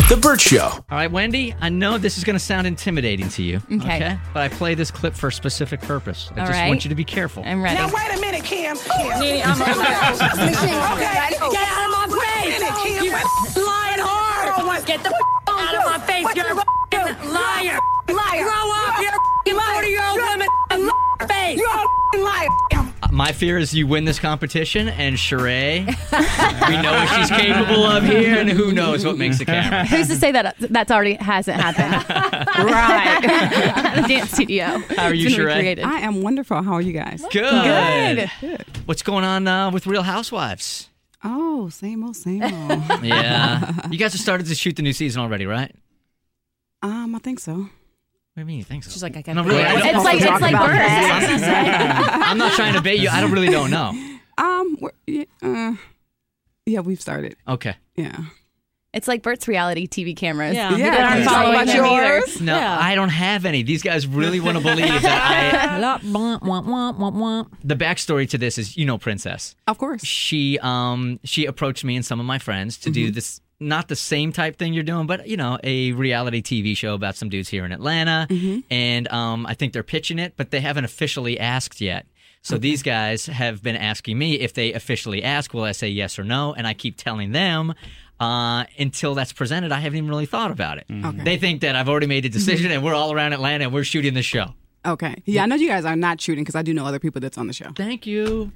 The Burt Show. All right, Wendy, I know this is going to sound intimidating to you. Okay. But I play this clip for a specific purpose. I All just right. want you to be careful. I'm ready. Now wait a minute, Kim. Nene, I'm on my Okay. Get out of my face! Kim. You lying hard! Get the out of my face! You're a liar! Liar. Grow up! You're a 40-year-old woman! Face! You're a liar. My fear is you win this competition, and Sheree, we know what she's capable of here, and who knows what makes the camera. Who's to say that that's already hasn't happened? Right. The dance studio. How are you, It's been Sheree? recreated. I am wonderful. How are you guys? Good. Good. What's going on with Real Housewives? Oh, same old, same old. Yeah. You guys have started to shoot the new season already, right? I think so. What do you mean you think so? She's like, I got No, really, I don't- It's like talk about birds. I'm not trying to bait you. I don't really don't know. Yeah, we've started. Okay. Yeah. It's like Bert's reality TV cameras. Yeah. You Yeah. aren't It's all following about them either. yours. No, Yeah. I don't have any. These guys really want to believe that the backstory to this is, Princess. Of course. She approached me and some of my friends to do this, not the same type thing you're doing, but a reality TV show about some dudes here in Atlanta. And I think they're pitching it, but they haven't officially asked yet. So these guys have been asking me if they officially ask, will I say yes or no? And I keep telling them until that's presented, I haven't even really thought about it. Okay. They think that I've already made a decision and we're all around Atlanta and we're shooting the show. Okay. Yeah, I know you guys are not shooting because I do know other people that's on the show. Thank you.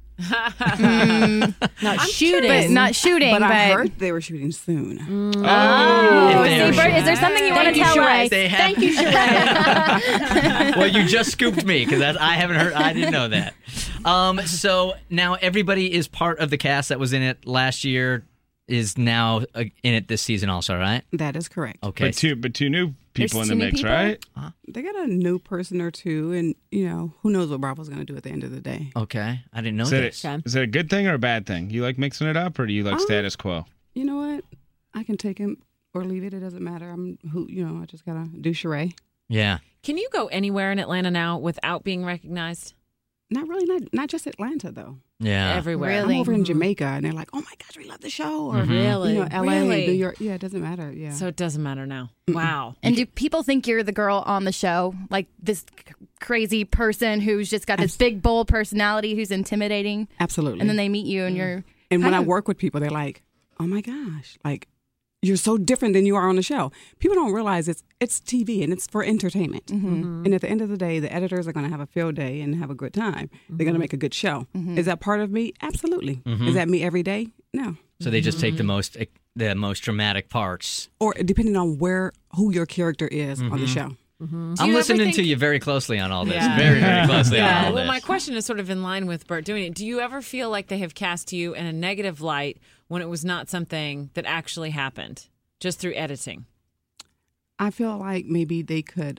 not shooting. But not shooting. But I heard they were shooting soon. Oh, If they are see, Bert, shooting. is there something you want to Thank you, tell Sheree. us? They have- Thank you, Sheree. Well, you just scooped me because I haven't heard. I didn't know that. So now everybody is part of the cast that was in it last year is now in it this season also, right? That is correct. Okay. But two new people There's in the two new mix, people? right? They got a new person or two, and, who knows what Bravo's going to do at the end of the day. Okay. I didn't know Is this. it a good thing or a bad thing? You like mixing it up, or do you like status quo? You know what? I can take him or leave it. It doesn't matter. I just got to do Sheree. Yeah. Can you go anywhere in Atlanta now without being recognized? Not really, not just Atlanta, though. Yeah. Everywhere. Really? I'm over in Jamaica, and they're like, "Oh my gosh, we love the show!" Or Really? LA, Really? New York. Yeah, it doesn't matter. Yeah. So it doesn't matter now. Wow. And do people think you're the girl on the show? Like this crazy person who's just got this big, bold personality who's intimidating? Absolutely. And then they meet you and you're... And when kind I of- work with people, they're like, "Oh my gosh, like you're so different than you are on the show." People don't realize it's TV and it's for entertainment. And at the end of the day, the editors are going to have a field day and have a good time. They're going to make a good show. Is that part of me? Absolutely. Is that me every day? No. So they just take the most dramatic parts. Or depending on who your character is on the show. I'm you ever listening to think- you very closely on all this. Yeah. Very, very closely on all Well, this. my question is sort of in line with Bert doing it. Do you ever feel like they have cast you in a negative light when it was not something that actually happened, just through editing? I feel like maybe they could.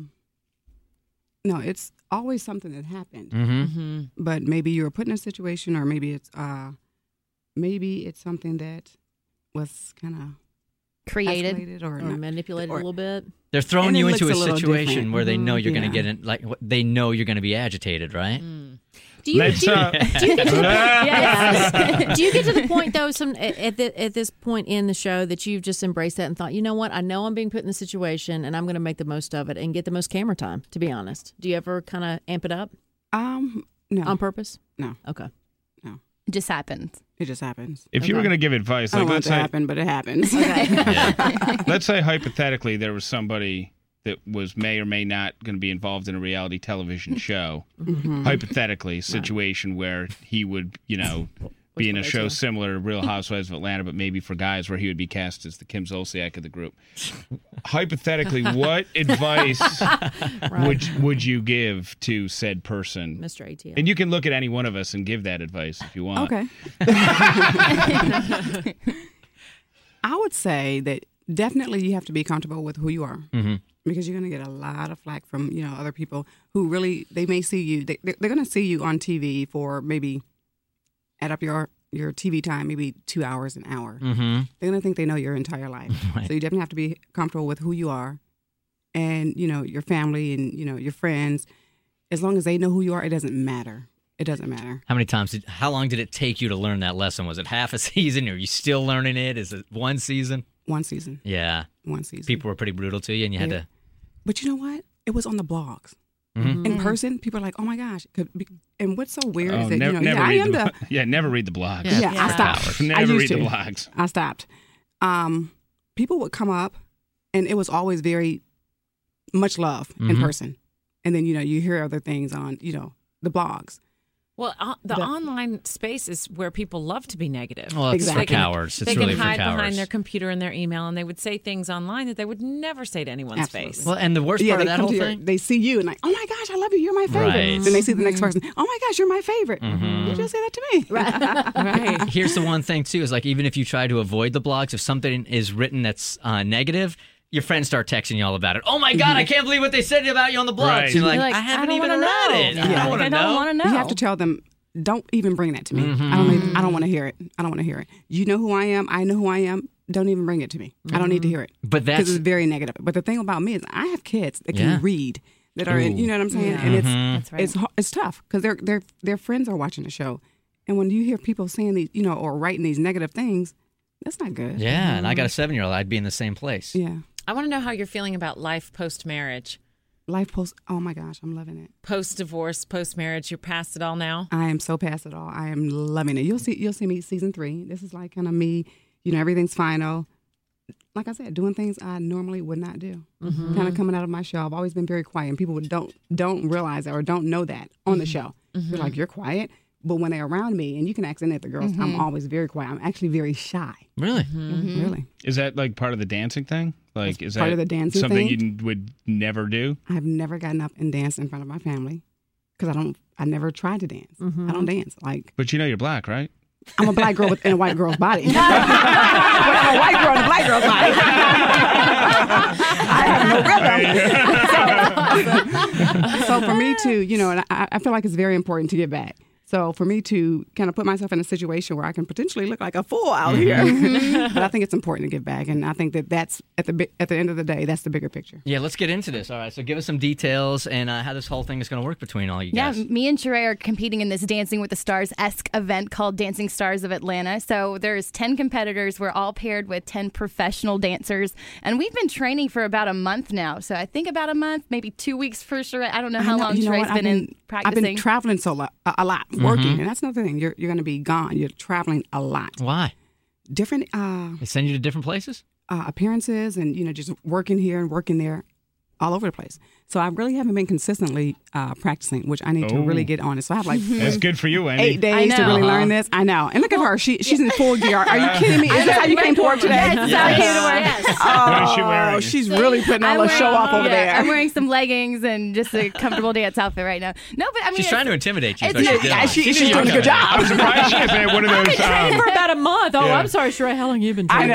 No, it's always something that happened. But maybe you were put in a situation, or maybe it's something that was kind of created. escalated or Or not. manipulated or- a little bit. They're throwing And it you looks into a a little situation different. where they know you're going to Yeah. get in, they know you're going to be agitated, right? Do you, Let's do you get to the Yes. do you get to the point though at this point in the show that you've just embraced that and thought, you know what, I know I'm being put in this situation and I'm going to make the most of it and get the most camera time, to be honest. Do you ever kind of amp it up No, on purpose? no, Okay. It just happens. it just happens. If you were going to give advice, I like don't want let's it to say, happen, but it happens. let's say hypothetically there was somebody that may or may not going to be involved in a reality television show. Hypothetically, a situation where he would, be in a show similar to Real Housewives of Atlanta, but maybe for guys, where he would be cast as the Kim Zolciak of the group. Hypothetically, what advice would you give to said person? Mr. ATL. And you can look at any one of us and give that advice if you want. Okay. I would say that definitely you have to be comfortable with who you are, because you're going to get a lot of flack from other people who really, they may see you. They're going to see you on TV for maybe, add up your TV time, maybe 2 hours, an hour. They're going to think they know your entire life. Right. So you definitely have to be comfortable with who you are, and your family and your friends. As long as they know who you are, it doesn't matter. It doesn't matter. How long did it take you to learn that lesson? Was it half a season? Or are you still learning it? Is it one season? One season. Yeah. One season. People were pretty brutal to you, and you had to. But you know what? It was on the blogs. Mm-hmm. In person, people are like, "Oh my gosh!" And what's so weird is that never never read the blogs. Yeah, I stopped. Never read the blogs. I stopped. People would come up, and it was always very much love in person, and then you hear other things on the blogs. Well, the online space is where people love to be negative. Well, it's for cowards. It's really for cowards. They can hide behind their computer and their email, and they would say things online that they would never say to anyone's face. Well, and the worst part of that whole thing, they see you and like, oh my gosh, I love you. You're my favorite. Right. Then they see the next person. Oh my gosh, you're my favorite. You just say that to me. Right. Here's the one thing too: is like even if you try to avoid the blogs, if something is written that's negative, your friends start texting you all about it. Oh my God, I can't believe what they said about you on the blogs. Right. You're You're like, I haven't even read it. Yeah. I don't want to know. want to know. You have to tell them, don't even bring that to me. I don't want to hear it. I don't want to hear it. You know who I am. I know who I am. Don't even bring it to me. I don't need to hear it. But because it's very negative. But the thing about me is I have kids that can read, that are in, you know what I'm saying? Yeah. And That's right. it's tough because their friends are watching the show. And when you hear people saying these, or writing these negative things, that's not good. Yeah, and I got a 7-year-old. I'd be in the same place. Yeah. I want to know how you're feeling about life post-marriage. Life post, oh my gosh, I'm loving it. Post-divorce, post-marriage, you're past it all now? I am so past it all. I am loving it. You'll see me season 3. This is like kind of me, everything's final. Like I said, doing things I normally would not do. Kind of coming out of my shell. I've always been very quiet, and people don't realize that or don't know that on the show. They're like, you're quiet. But when they're around me, and you can ask any of the girls, I'm always very quiet. I'm actually very shy. Really? Really. Is that like part of the dancing thing? Like, is part that of the dancing something thing? you would never do? I've never gotten up and danced in front of my family because I never tried to dance. I don't dance. But you're black, right? I'm a black girl in a white girl's body. I'm a white girl in a black girl's body. I have no rhythm. So for me to, and I feel like it's very important to give back. So for me to kind of put myself in a situation where I can potentially look like a fool out here, but I think it's important to give back, and I think that's at the end of the day, that's the bigger picture. Yeah, let's get into this. All right, so give us some details and how this whole thing is going to work between all you guys. Yeah, me and Sheree are competing in this Dancing with the Stars-esque event called Dancing Stars of Atlanta. So there's 10 competitors. We're all paired with 10 professional dancers, and we've been training for about a month now. So I think about a month, maybe 2 weeks for Sheree. I don't know how long Sheree's been practicing. I've been traveling a lot, working, and that's another thing. You're going to be gone. You're traveling a lot. Why? Different. They send you to different places? Appearances and, just working here and working there, all over the place. So I really haven't been consistently practicing, which I need to really get on it. So I have like that's good for you, Andy. 8 days to really learn this. I know. And look at her. She's in full gear. Are you kidding me? Is this how you came to work today? Yes, that's how I came to work. Yes. What is she wearing? She's really putting on a show off over there. I'm wearing some leggings and just a comfortable dance outfit right now. No, but I mean, She's trying to intimidate you. She's doing a good job. I'm surprised she hasn't had one of those. For about a month. Oh, I'm sorry, Sheree. How long have you been I training?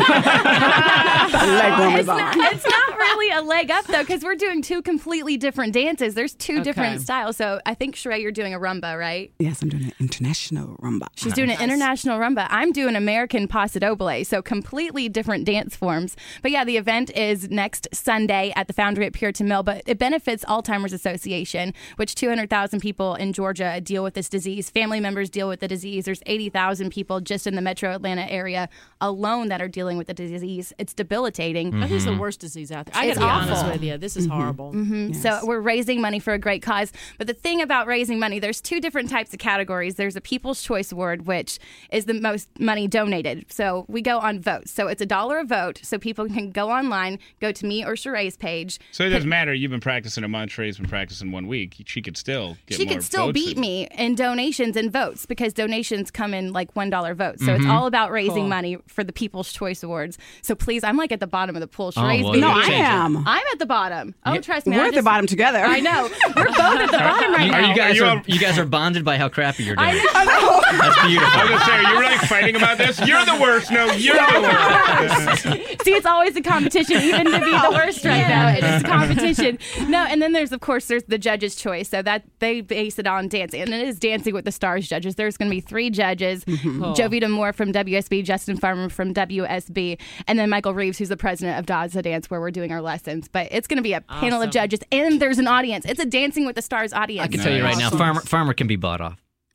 know. The leg warmers on. It's not really a leg up though, because we're doing 2 completely different dances. There's 2 different styles. So I think Sheree, you're doing a rumba, right? Yes, I'm doing an international rumba. She's doing an international rumba. I'm doing American paso doble. So completely different dance forms. But yeah, the event is next Sunday at the Foundry at Puritan Mill. But it benefits Alzheimer's Association, which 200,000 people in Georgia deal with this disease. Family members deal with the disease. There's 80,000 people just in the metro Atlanta area alone that are dealing with the disease. It's debilitating. That is the worst disease out there. I got It's to be honest awful. with you. This is horrible. Yes. So we're raising money for a great cause. But the thing about raising money, there's 2 different types of categories. There's a People's Choice Award, which is the most money donated. So we go on votes. So it's $1 a vote. So people can go online, go to me or Sheree's page. So it doesn't matter. You've been practicing a month. Sheree's been practicing 1 week. She could still get She more could still votes beat me in donations and votes because donations come in like $1 votes. So it's all about raising money for the People's Choice Awards. So please, I'm like at the bottom of the pool. Sheree's well, beating No, me. I am. I'm at the bottom. Oh, trust me. We're I at the bottom together. I know. We're both at the bottom right now. You guys are bonded by how crappy you're doing. I know. That's beautiful. I was going to say, you're like fighting about this? You're the worst. No, you're the worst. See, it's always a competition, even to be the worst right now. It's a competition. No, and then there's the judge's choice. So that they base it on dancing. And it is Dancing with the Stars judges. There's going to be 3 judges. Jovita Moore from WSB, Justin Farmer from WSB, and then Michael Reeves, who's the president of Daza Dance, where we're doing our lessons. But it's going to be a panel of Awesome. judges, and there's an audience. It's a Dancing with the Stars audience. I can tell you right now, Farmer can be bought off.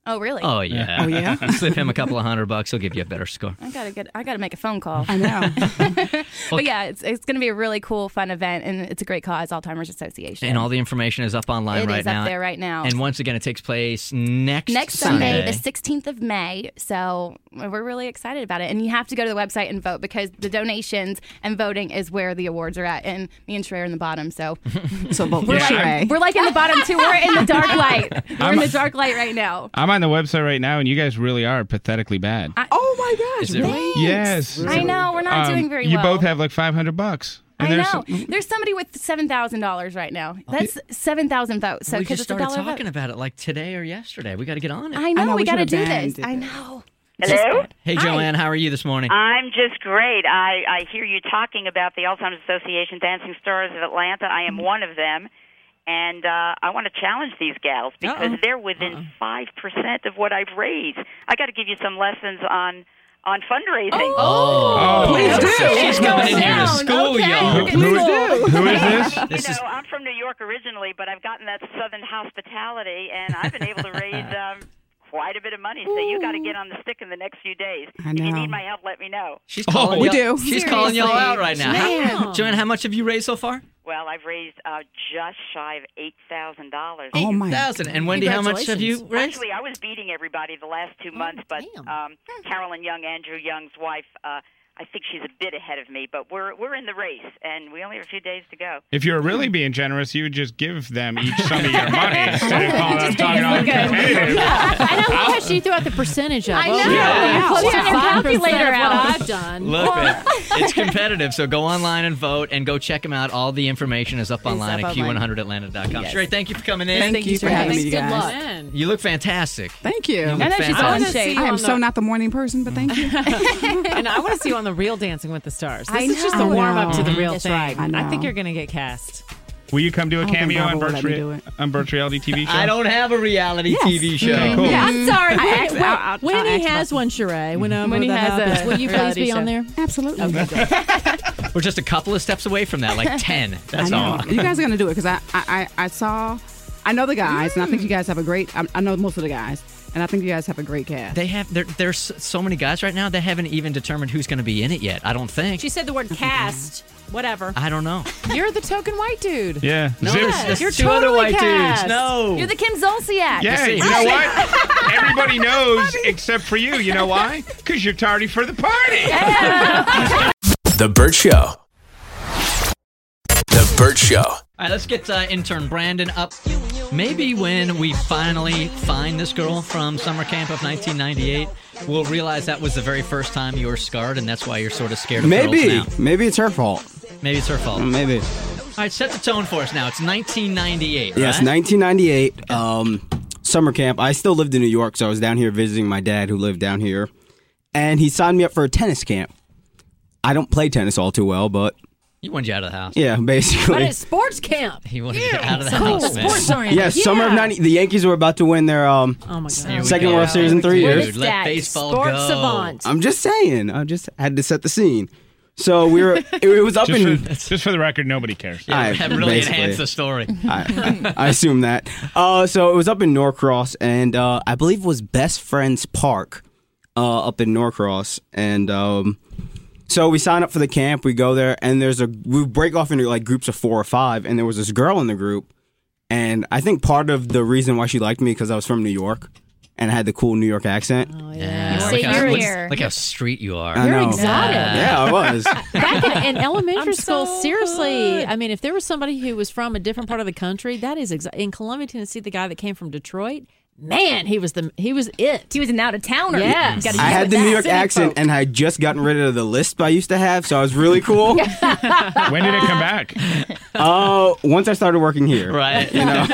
Oh, really? Oh yeah. Oh, yeah? Slip him a couple of $100, he'll give you a better score. I gotta make a phone call. I know. But yeah, it's going to be a really cool, fun event, and it's a great cause, Alzheimer's Association. And all the information is up online It right is now. up there right now. And once again, it takes place next Sunday, the 16th of May. So we're really excited about it. And you have to go to the website and vote because the donations and voting is where the awards are at. And me and Trey are in the bottom. So So vote for Yeah, Sheree. we're like in the bottom too. We're in the dark light. We're in the dark light right now. I'm on the website right now, and you guys really are pathetically bad. Oh my gosh! Is it really? Yes. I know. We're not doing very You well. both have like $500. And I there's know. There's somebody with $7,000 right now. That's 7,000 votes. So we 'cause just it's a started dollar talking vote. about it like today or yesterday. We got to get on it. I know. know, We we got to should do have this. banned it. I know. Hello? Hey, Hi. Joanne, how are you this morning? I'm just great. I hear you talking about the Alzheimer's Association Dancing Stars of Atlanta. I am one of them. And I want to challenge these gals because they're within 5% of what I've raised. I got to give you some lessons on fundraising. Please do. She's coming in here to school y'all. Who is this? This is I'm from New York originally, but I've gotten that Southern hospitality, and I've been able to raise quite a bit of money. So you got to get on the stick in the next few days. I If you know. need my help, let me know. she's calling we y'all. do. She's calling y'all out right now. Man. Joanne, how much have you raised so far? Well, I've raised just shy of $8,000. Oh my! 1,000. And Wendy, how much have you raised? Actually, I was beating everybody the last 2 months, but Carolyn Young, Andrew Young's wife, I think she's a bit ahead of me. But we're in the race, and we only have a few days to go. If you're really being generous, you would just give them each some of your money instead of calling them talking all competitive. I know how she threw out the percentage of it. I know. Yeah. Put your 5% calculator of what out. I've done. Look, it's competitive, so go online and vote and go check them out. All the information is up online up at online. Q100atlanta.com. Sheree, thank you for coming in. Thank you for having me, you Good guys. luck. Man. You look fantastic. Thank you. look I know she's fantastic. all I in wanna see shape. I am on so the- not the morning person, but thank you. And I want to see you on the real Dancing with the Stars. This I is just know. a warm up to the real That's thing. right. I know. think you're going to get cast. Will you come do a don't think cameo on Bravo will let me do it. Bert's reality TV show? I don't have a reality TV show. Okay, cool. Yeah, I'm sorry. I'll When ask he about has one, Sheree, When he has a will you please reality be on show. there? Absolutely. We're just a couple of steps away from that, like 10. I That's know. all. You guys are gonna do it because I know the guys, and I think you guys have a great. I know most of the guys, and I think you guys have a great cast. They have there's so many guys right now. They haven't even determined who's going to be in it yet. I don't think. She said the word cast. Whatever. I don't know. You're the token white dude. Yeah. No, Zip. there's You're two other totally white cast. dudes. No. You're the Kim Zolciak. Yeah, see. you know what? Everybody knows except for you. You know why? Because you're tardy for the party. The Burt Show. The Burt Show. All right, let's get intern Brandon up. Maybe when we finally find this girl from summer camp of 1998, we'll realize that was the very first time you were scarred, and that's why you're sort of scared of Maybe. girls now. Maybe it's her fault. Maybe it's her fault. Maybe. All right, set the tone for us now. It's 1998, Yes, right? 1998. Summer camp. I still lived in New York, so I was down here visiting my dad who lived down here. And he signed me up for a tennis camp. I don't play tennis all too well, but He wanted you out of the house. yeah, basically. But it's sports camp. He wanted you out of the Cool. house, man. Sports oriented. Yes, summer of 90. The Yankees were about to win their. Oh my Here god. we Second go. World Series in 3 years. Dude, let baseball Sports go. savant. I'm just saying. I just had to set the scene. So we were. It was up in. Just for the record, nobody cares. Yeah, I- that really basically. enhanced the story. I assume that. So it was up in Norcross, and I believe it was Best Friends Park up in Norcross. And so we sign up for the camp. We go there, and we break off into like groups of 4 or 5, and there was this girl in the group. And I think part of the reason why she liked me because I was from New York, and I had the cool New York accent. Yeah, You're look, how, superior. look how street you are. I You're know. exotic. Yeah, I was. Back in elementary school, so seriously, I mean, if there was somebody who was from a different part of the country, that is in Columbia, Tennessee. The guy that came from Detroit, man, he was it. He was an out of towner. Yes. Gotta I use had the that. New York Cynic accent, folk. and I had just gotten rid of the lisp I used to have, so I was really cool. When did it come back? Once I started working here. Right. You know?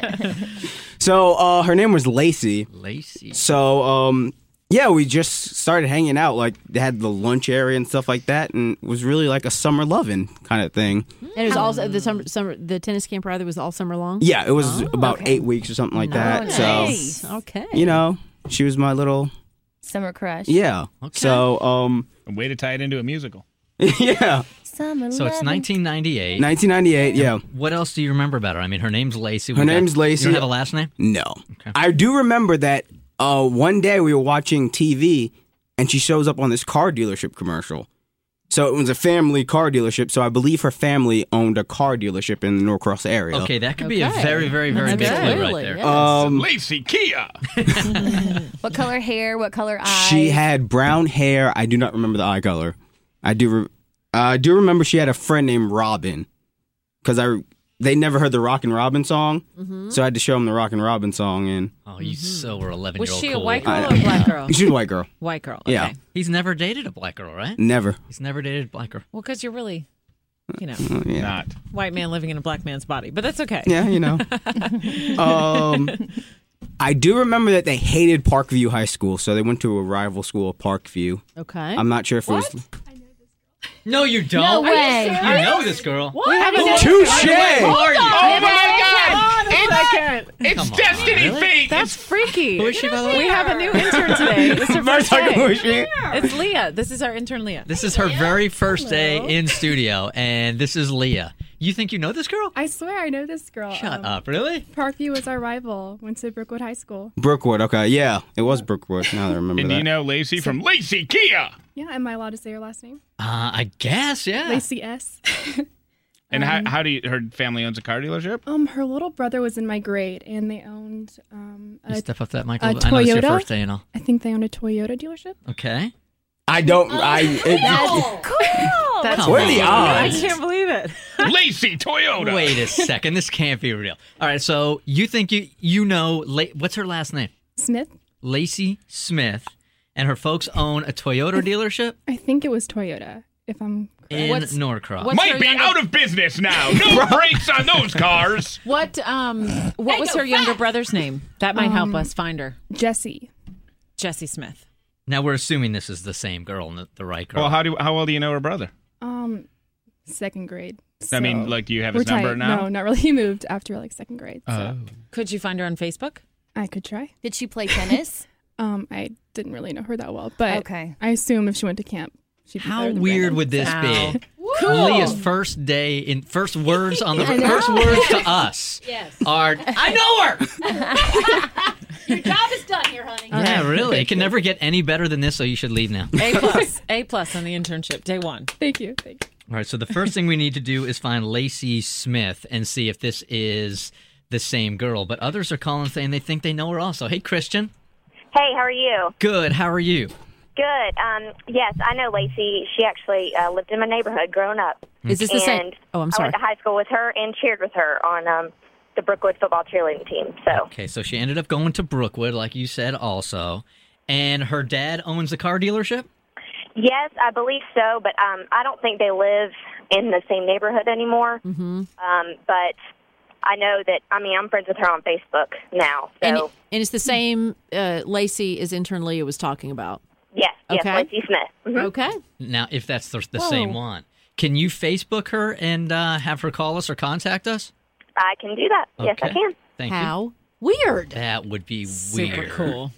So her name was Lacey. Lacey. So yeah, we just started hanging out. Like they had the lunch area and stuff like that, and it was really like a summer loving kind of thing. And it was also the tennis camp rather was all summer long. Yeah, it was about 8 weeks or something like that. nice. Okay. So you know, she was my little Summer crush. yeah. Okay. So A way to tie it into a musical. yeah, Summer So it's loving. 1998. 1998. Yeah. What else do you remember about her? I mean, her name's Lacey. Her name's Lacey. You don't have a last name? No, Okay. I do remember that one day we were watching TV, and she shows up on this car dealership commercial. So it was a family car dealership. So I believe her family owned a car dealership in the Norcross area. Okay, that could be a very, very, very big clue right there. Lacey Kia. What color hair? What color eyes? She had brown hair. I do not remember the eye color. I do remember she had a friend named Robin, because they never heard the Rockin' Robin song, so I had to show them the Rockin' Robin song. And you so were 11-year-old. Was she a cool. white girl or a black girl? She was a white girl. White girl. Okay. Yeah. He's never dated a black girl, right? Never. He's never dated a black girl. Well, because you're really, Yeah. Not. white man living in a black man's body, but that's okay. Yeah, I do remember that they hated Parkview High School, so they went to a rival school, Parkview. Okay. I'm not sure if it was... No, you don't. No way. You know this girl. We have a new Touche! Who are you? Oh my God! It's Come destiny really? fate. That's freaky. Who is she, by the way? We have a new intern today. This is her first day. It's Leah. This is our intern, Leah. This is her very first day in studio, and this is Leah. You think you know this girl? I swear I know this girl. Shut up, really? Parkview was our rival. Went to Brookwood High School. Brookwood, okay. Yeah, it was Brookwood. Now that I remember And that. you know Lacey from Lacey Kia. Yeah, am I allowed to say her last name? I guess, yeah. Lacey S. And how do you? Her family owns a car dealership. Her little brother was in my grade, and they owned You step up that mic a a little. I know it's your Toyota? first day and all. I think they owned a Toyota dealership. Okay. I don't... Cool. That's Where are the I odds? can't believe it. Lacey Toyota. Wait a second. This can't be real. All right, so you think you know... what's her last name? Smith? Lacey Smith. And her folks own a Toyota dealership I think it was Toyota, if I'm correct. in Norcross. what's her Might be younger- out of business now. No brakes on those cars. What was her younger brother's name? That might help us find her. Jesse. Jessie Smith. Now, we're assuming this is the same girl, the right girl. Well, how well do you know her brother? Second grade. I mean, So- like, do you have We're his number tight. now? No, not really. He moved after like second grade. So Could you find her on Facebook? I could try. Did she play tennis? I didn't really know her that well, but Okay. I assume if she went to camp, she'd be How better than weird Brandon. would this Wow. be? Leah's first day in first words on the first words to us are I know her. Your job is done here, honey. Yeah, really. It can never get any better than this, so you should leave now. A plus on the internship, day one. Thank you. All right, so the first thing we need to do is find Lacey Smith and see if this is the same girl. But others are calling saying they think they know her also. Hey, Christian. Hey, how are you? Good. How are you? Good. Yes, I know Lacey. She actually lived in my neighborhood growing up. Is this the same? And Oh, I'm I sorry. went to high school with her and cheered with her on the Brookwood football cheerleading team. So Okay, so she ended up going to Brookwood, like you said, also. And her dad owns a car dealership? yes, I believe so, but I don't think they live in the same neighborhood anymore. Mm-hmm. But I know that. I mean, I'm friends with her on Facebook now. So And it's the same Lacey as intern Leah was talking about. yes, Okay. Lacey Smith. Mhm. Okay. Now, if that's the same one, can you Facebook her and have her call us or contact us? I can do that. Yes, I Okay. can. Thank you. How weird. That would be Super weird. cool.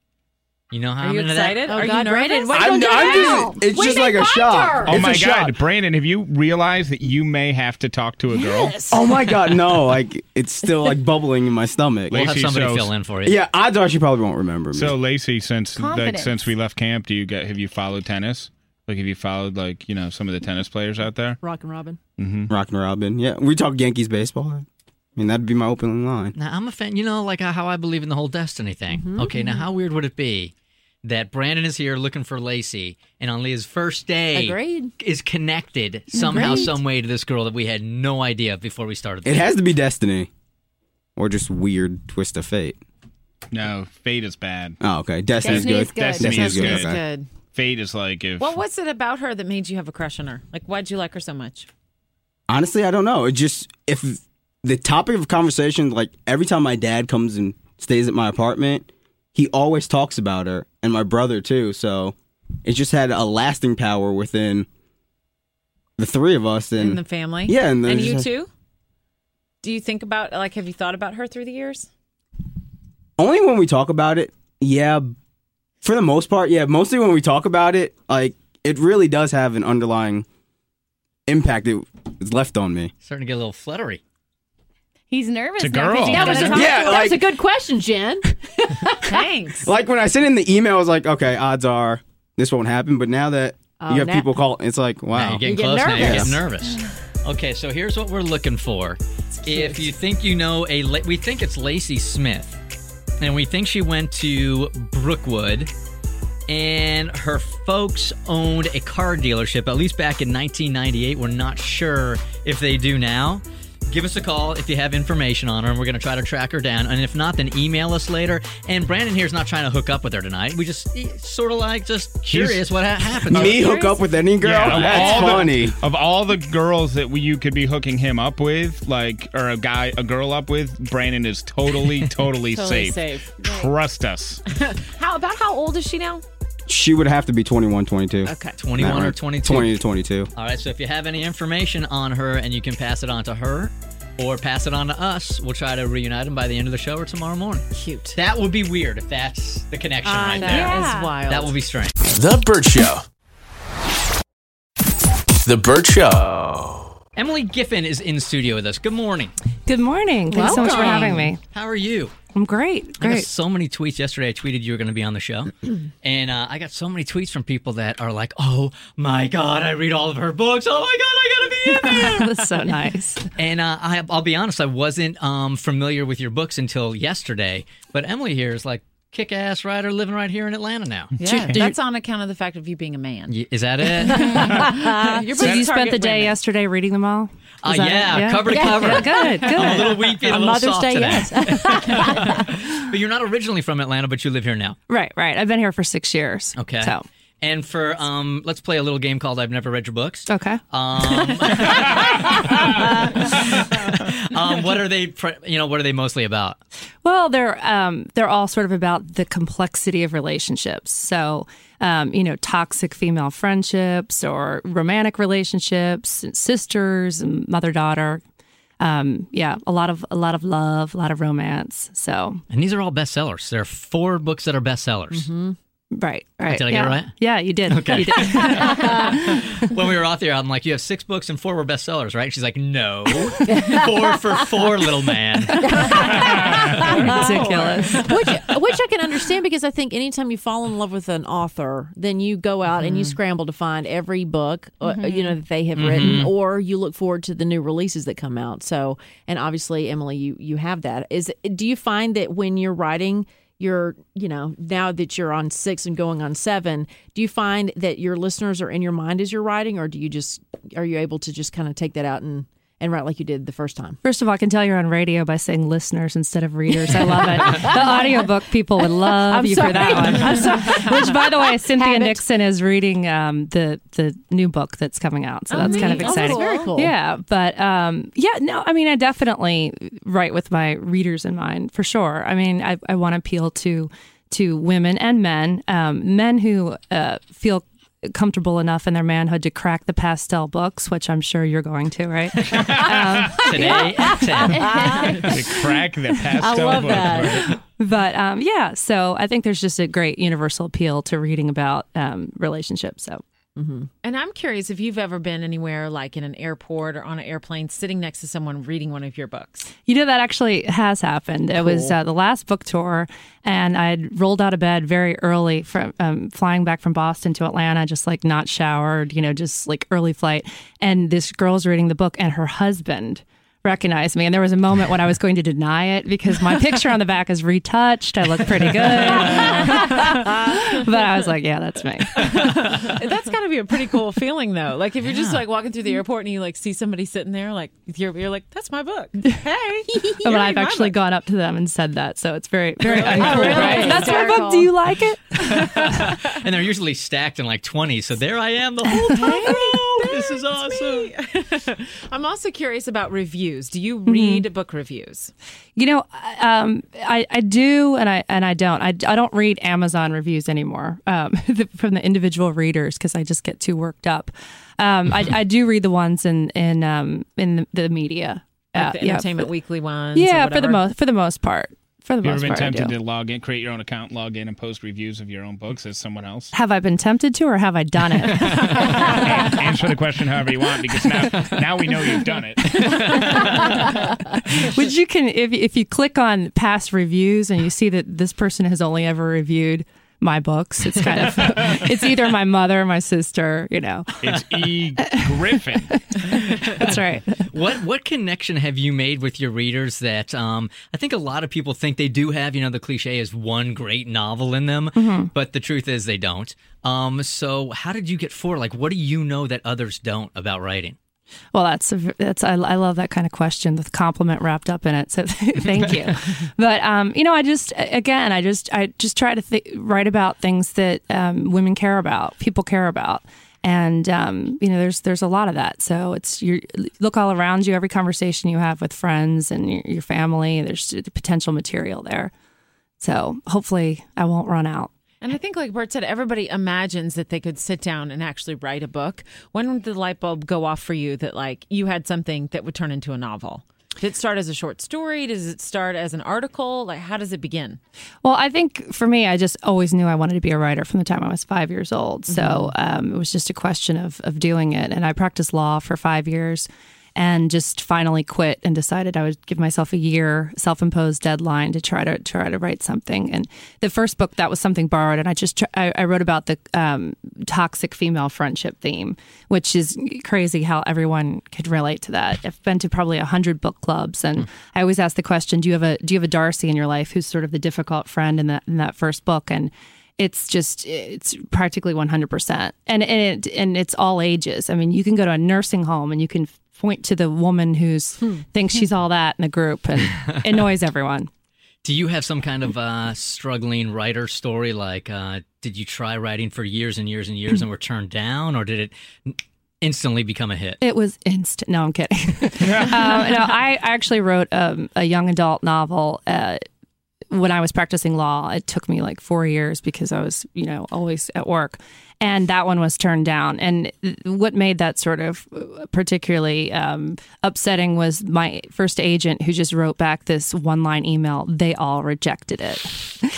You know how Are I'm you into excited? Oh, Are God, you nervous? Brandon, what I'm, are you I'm going to do now? just, it's What just do you like a think shock. her? Oh It's my a God, shock. Brandon! Have you realized that you may have to talk to a girl? Yes. Oh my God, no! Like it's still like bubbling in my stomach. We'll have Lacey, somebody so- fill in for you. Yeah, odds are she probably won't remember me. So Lacey, since Confidence. we left camp, have you followed tennis? Like, have you followed some of the tennis players out there? Rockin' Robin. Rockin' Robin. Yeah, we talk Yankees baseball. I mean, that'd be my opening line. Now, I'm a fan, like how I believe in the whole destiny thing. Okay, now how weird would it be that Brandon is here looking for Lacey, and on Leah's first day Agreed. is connected somehow, Agreed. some way to this girl that we had no idea before we started. It has to be destiny, or just weird twist of fate. No, fate is bad. Oh, okay. Destiny's Destiny good. is good. Destiny is Destiny's good. Okay. Good. Fate is like if What was it about her that made you have a crush on her? Like, why'd you like her so much? Honestly, I don't know. It just if the topic of conversation, like every time my dad comes and stays at my apartment, he always talks about her, and my brother too. So it just had a lasting power within the three of us, and In the family? yeah, And there's you just- too? Do you think about, have you thought about her through the years? Only when we talk about it, yeah. For the most part, yeah. Mostly when we talk about it, like it really does have an underlying impact it's left on me. Starting to get a little fluttery. He's nervous. It's a now 'cause girl. he's That was, gonna- that was a good question, Jen. Thanks. Like when I sent in the email, I was like, okay, odds are this won't happen. But now that you have now- people call, it's like, Now wow. you're getting You get close. Now you're getting nervous. nervous. Okay, so here's what we're looking for. If you think you know we think it's Lacey Smith, and we think she went to Brookwood, and her folks owned a car dealership, at least back in 1998. We're not sure if they do now. Give us a call if you have information on her, and we're going to try to track her down. And if not, then email us later. And Brandon here's not trying to hook up with her tonight. We just sort of like just curious what happened. Me hook up with any girl? Yeah, That's funny. Of all the girls that you could be hooking him up with, like, or a girl up with, Brandon is totally Totally safe. safe. Trust us. How old is she now? She would have to be 21, 22. Okay. 21 or 22? 20 to 22. All right, so if you have any information on her and you can pass it on to her or pass it on to us, we'll try to reunite them by the end of the show or tomorrow morning. Cute. That would be weird if that's the connection right there. That is wild. That will be strange. The Burt Show. The Burt Show. Emily Giffen is in studio with us. Good morning. Good morning. Thanks so much for having me. How are you? I'm great. I got so many tweets yesterday. I tweeted you were going to be on the show. And I got so many tweets from people that are like, oh my God, I read all of her books. Oh my God, I got to be in there. That's so nice. And I'll be honest, I wasn't familiar with your books until yesterday. But Emily here is like kick-ass writer living right here in Atlanta now. Yeah, that's on account of the fact of you being a man. Is that it? So you spent the day yesterday reading them all? Is that yeah, it? cover to cover. Good. I'm a little weepy and a little Mother's soft Day, today. yes. But you're not originally from Atlanta, but you live here now. Right. I've been here for 6 years. Okay. So. And for let's play a little game called I've Never Read Your Books. Okay. What are they? What are they mostly about? Well, they're all sort of about the complexity of relationships. So, toxic female friendships or romantic relationships, sisters, and mother-daughter. A lot of love, a lot of romance. So, and these are all bestsellers. There are 4 books that are bestsellers. Mm-hmm. Right. Did I get it right? Yeah, you did. Okay. You did. When we were out there, I'm like, you have 6 books and 4 were bestsellers, right? She's like, no, 4 for 4, little man. Ridiculous. Which I can understand, because I think anytime you fall in love with an author, then you go out and you scramble to find every book that they have written, or you look forward to the new releases that come out. So, and obviously, Emily, you have that. Do you find that when you're writing, now that you're on 6 and going on 7, do you find that your listeners are in your mind as you're writing, or are you able to just kind of take that out and write like you did the first time? First of all, I can tell you're on radio by saying listeners instead of readers. I love it. The audiobook people would love for that one. I'm sorry. Which, by the way, Cynthia Nixon is reading the new book that's coming out. So that's kind of exciting. That's very cool. Yeah. But, I definitely write with my readers in mind, for sure. I mean, I want to appeal to women and men, men who feel comfortable enough in their manhood to crack the pastel books, which I'm sure you're going to, right? Today at 10. To crack the pastel I love book. that. Right? But so I think there's just a great universal appeal to reading about relationships. So. Mm-hmm. And I'm curious if you've ever been anywhere like in an airport or on an airplane sitting next to someone reading one of your books. That actually has happened. It was the last book tour, and I had rolled out of bed very early from flying back from Boston to Atlanta, just like not showered, just like early flight. And this girl's reading the book, and her husband recognized me, and there was a moment when I was going to deny it because my picture on the back is retouched. I look pretty good. But I was like, yeah, that's me. That's got to be a pretty cool feeling, though. Like if you're just like walking through the airport and you like see somebody sitting there, like you're like, that's my book. Hey, but I've actually gone up to them and said that, so it's very, very uncool. Really? Right? That's my book. Do you like it? And they're usually stacked in like 20, so there I am the whole time. This is awesome. I'm also curious about reviews. Do you read book reviews? I do, and I don't. I don't read Amazon reviews anymore from the individual readers because I just get too worked up. I do read the ones in the media, Like the Entertainment Weekly ones. Yeah, or for the most part. For the you most ever been part, I tempted do. to log in, create your own account, log in, and post reviews of your own books as someone else? Have I been tempted to, or have I done it? Answer the question however you want, because now we know you've done it. Which you can, if you click on past reviews and you see that this person has only ever reviewed my books, it's kind of it's either my mother or my sister, you know. It's E. Griffin. That's right. What connection have you made with your readers that I think a lot of people think they do have? You know, the cliche is one great novel in them, but the truth is they don't. So how did you get 4? Like, what do you know that others don't about writing? Well, that's I love that kind of question with compliment wrapped up in it. So thank you. But you know, I just try to write about things that women care about, people care about, and you know, there's a lot of that. So it's you look all around you, every conversation you have with friends and your family, there's potential material there. So hopefully, I won't run out. And I think, like Bert said, everybody imagines that they could sit down and actually write a book. When would the light bulb go off for you that, like, you had something that would turn into a novel? Did it start as a short story? Does it start as an article? Like, how does it begin? Well, I think for me, I just always knew I wanted to be a writer from the time I was 5 years old. So it was just a question of doing it. And I practiced law for 5 years. And just finally quit and decided I would give myself a year self-imposed deadline to try to write something. And the first book, that was Something Borrowed, and I wrote about the toxic female friendship theme, which is crazy how everyone could relate to that. I've been to probably 100 book clubs, and I always ask the question: Do you have a Darcy in your life who's sort of the difficult friend in that first book? And it's practically 100%, and it's all ages. I mean, you can go to a nursing home and you can point to the woman who's thinks she's all that in the group and annoys everyone. Do you have some kind of struggling writer story? Like, did you try writing for years and years and years and were turned down, or did it instantly become a hit? It was instant. No, I'm kidding. No, I actually wrote a young adult novel when I was practicing law. It took me like 4 years because I was, you know, always at work. And that one was turned down. And what made that sort of particularly upsetting was my first agent, who just wrote back this one-line email. They all rejected it. So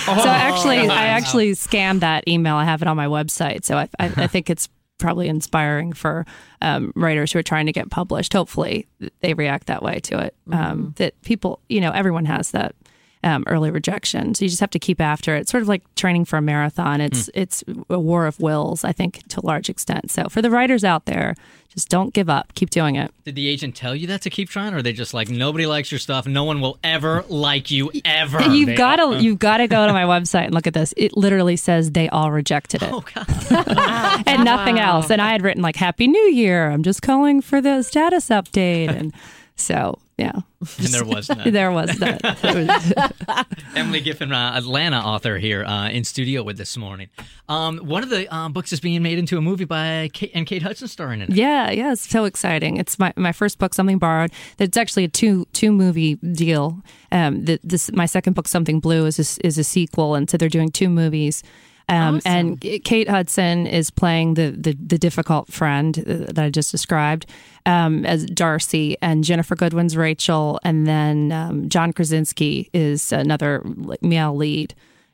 I actually scanned that email. I have it on my website. So I think it's probably inspiring for writers who are trying to get published. Hopefully they react that way to it. That people, you know, everyone has that early rejection. So you just have to keep after it. It's sort of like training for a marathon. It's a war of wills, I think, to a large extent. So for the writers out there, just don't give up. Keep doing it. Did the agent tell you that to keep trying, or are they just like, nobody likes your stuff, no one will ever like you ever? You've got to go to my website and look at this. It literally says they all rejected it. Oh, God. And nothing else. And I had written like, Happy New Year. I'm just calling for the status update. And so, yeah. And there was none. There was none. Emily Giffen, Atlanta author here in studio with this morning. One of the books is being made into a movie by Kate Hudson starring in it. Yeah, it's so exciting. It's my first book, Something Borrowed. It's actually a two movie deal. My second book, Something Blue, is a sequel, and so they're doing 2 movies. Awesome. And Kate Hudson is playing the difficult friend that I just described as Darcy, and Jennifer Goodwin's Rachel, and then John Krasinski is another male lead.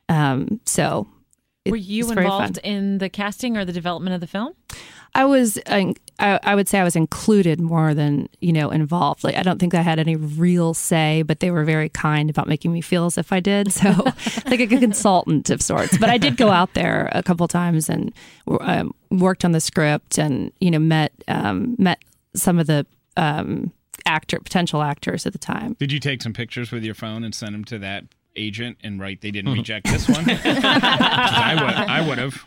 So were you involved in the casting or the development of the film? I was. I would say I was included more than, you know, involved. Like, I don't think I had any real say, but they were very kind about making me feel as if I did. So, like a consultant of sorts. But I did go out there a couple times and worked on the script, and, you know, met some of the potential actors at the time. Did you take some pictures with your phone and send them to that agent and write they didn't reject this one? I would have.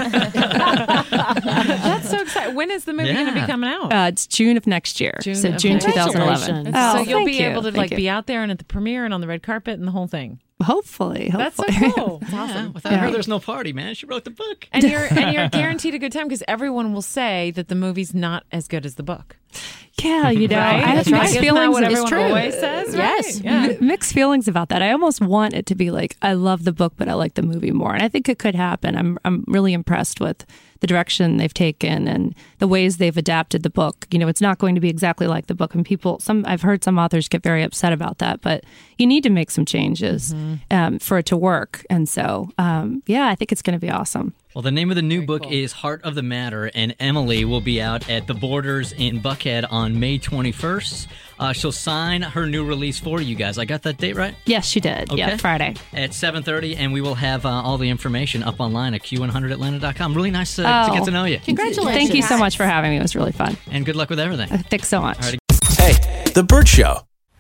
That's so exciting. When is the movie going to be coming out? It's June of next year. June 2011. So you'll be able to be out there and at the premiere and on the red carpet and the whole thing. Hopefully. That's so cool. It's awesome. Without her, there's no party, man. She wrote the book. And you're guaranteed a good time, because everyone will say that the movie's not as good as the book. Yeah, you know, Right? I have That's right. mixed Isn't that feelings. what It's everyone true. always says, Yes. right? Yeah. Mixed feelings about that. I almost want it to be like, I love the book, but I like the movie more. And I think it could happen. I'm really impressed with the direction they've taken and the ways they've adapted the book. You know, it's not going to be exactly like the book. And I've heard some authors get very upset about that, but you need to make some changes for it to work. And so, I think it's going to be awesome. Well, the name of the new book is Heart of the Matter, and Emily will be out at the Borders in Buckhead on May 21st. She'll sign her new release for you guys. I got that date right? Yes, she did. Okay. Yeah, Friday. At 7:30, and we will have all the information up online at q100atlanta.com. Really nice to get to know you. Congratulations. Thank you so much for having me. It was really fun. And good luck with everything. Thanks so much. Hey, The Burt Show.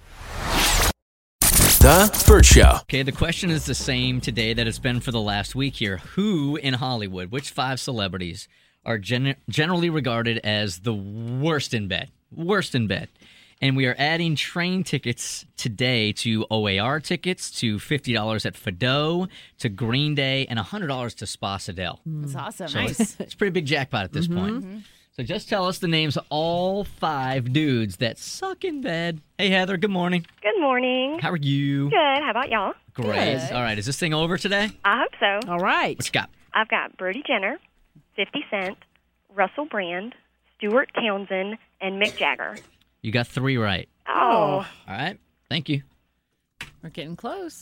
The Burt Show. Okay, the question is the same today that it's been for the last week here. Who in Hollywood, which 5 celebrities are generally regarded as the worst in bed? Worst in bed. And we are adding train tickets today to OAR tickets, to $50 at Fido, to Green Day, and $100 to Spa Sidel. That's awesome. So Nice. it's a pretty big jackpot at this point. So just tell us the names of all 5 dudes that suck in bed. Hey, Heather, good morning. Good morning. How are you? Good. How about y'all? Great. All right, is this thing over today? I hope so. All right. What you got? I've got Brody Jenner, 50 Cent, Russell Brand, Stuart Townsend, and Mick Jagger. You got 3 right. Oh. All right. Thank you. We're getting close.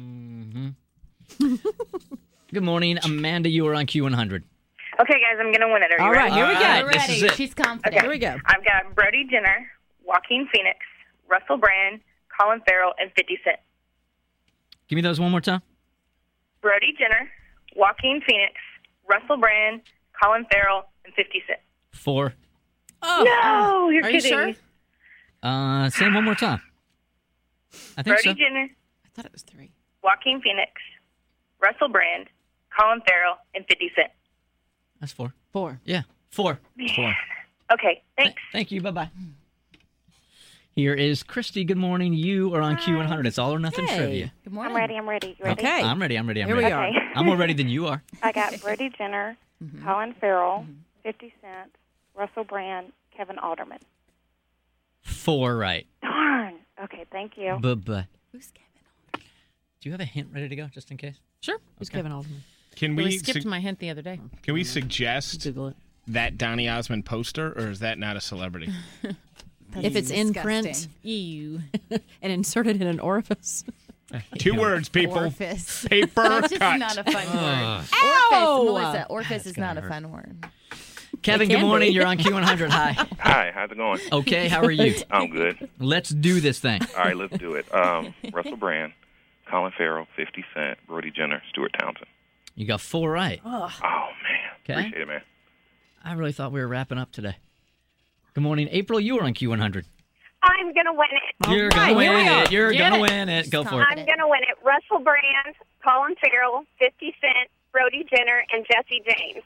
Good morning, Amanda. You are on Q100. Okay, guys, I'm going to win it. Are you All ready? right, here we go. All right, this is it. She's confident. Okay. Here we go. I've got Brody Jenner, Joaquin Phoenix, Russell Brand, Colin Farrell, and 50 Cent. Give me those one more time. Brody Jenner, Joaquin Phoenix, Russell Brand, Colin Farrell, and 50 Cent. 4. Oh. No, you're Are you kidding. sure? Say 'em one more time. I think Brody so. Jenner, I thought it was 3. Joaquin Phoenix, Russell Brand, Colin Farrell, and 50 Cent. That's 4. 4. Yeah, 4. 4. Okay, thanks. Thank you. Bye-bye. Here is Christy. Good morning. You are on Q100. It's all or nothing Hey. trivia. Good morning. I'm ready. You ready? Okay. I'm ready. Here we ready. are. Okay. I'm more ready than you are. I got Brody Jenner, Colin Farrell, 50 Cent, Russell Brand, Kevin Alderman. 4 right. Darn. Okay, thank you. Bye-bye. Who's Kevin? Do you have a hint ready to go, just in case? Sure. Who's Kevin Alderman? Can We we skipped my hint the other day. can we suggest Google it. that Donny Osmond poster, or is that not a celebrity? If it's in print, disgusting. ew, and inserted in an orifice. 2 words, people. Orifice. Paper That's just cut. not a fun word. Ow! Orifice, Melissa. Orifice is not a fun word. Kevin, It good can morning. be. You're on Q100. Hi. Hi, how's it going? Okay, how are you? I'm good. Let's do this thing. All right, let's do it. Russell Brand, Colin Farrell, 50 Cent, Brody Jenner, Stuart Townsend. You got 4 right. Oh, man. Okay. Appreciate it, man. I really thought we were wrapping up today. Good morning, April. You are on Q100. I'm going to win it. You're going to right, here we win go. it. You're Get going to it. win it. Go for I'm it. going to win it. Russell Brand, Colin Farrell, 50 Cent, Brody Jenner, and Jesse James.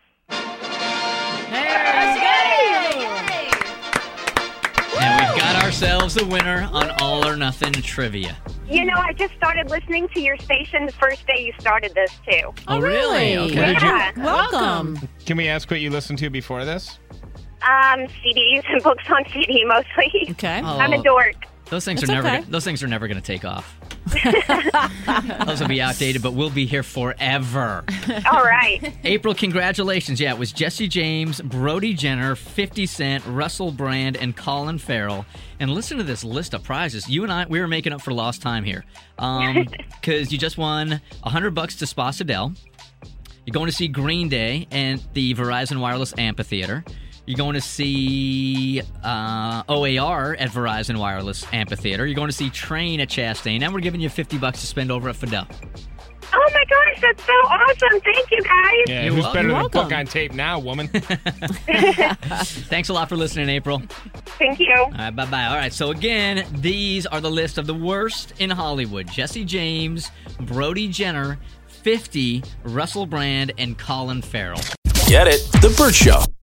And we've got ourselves a winner on All or Nothing Trivia. You know, I just started listening to your station the first day you started this, too. Oh, really? Okay. Yeah. Welcome. Can we ask what you listened to before this? CDs and books on CD mostly. Okay. I'm a dork. Those things That's are never. okay. Those things are never going to take off. Those will be outdated, but we'll be here forever. All right. April, congratulations. Yeah, it was Jesse James, Brody Jenner, 50 Cent, Russell Brand, and Colin Farrell. And listen to this list of prizes. You and I, we were making up for lost time here. Because you just won $100 to Spa Sidel. You're going to see Green Day and the Verizon Wireless Amphitheater. You're going to see OAR at Verizon Wireless Amphitheater. You're going to see Train at Chastain. And we're giving you $50 to spend over at Fido. Oh, my gosh, that's so awesome. Thank you, guys. Yeah, You're who's welcome. better You're than welcome. book on tape now, woman? Thanks a lot for listening, April. Thank you. All right, bye-bye. All right, so again, these are the list of the worst in Hollywood. Jesse James, Brody Jenner, 50, Russell Brand, and Colin Farrell. Get it? The Burt Show.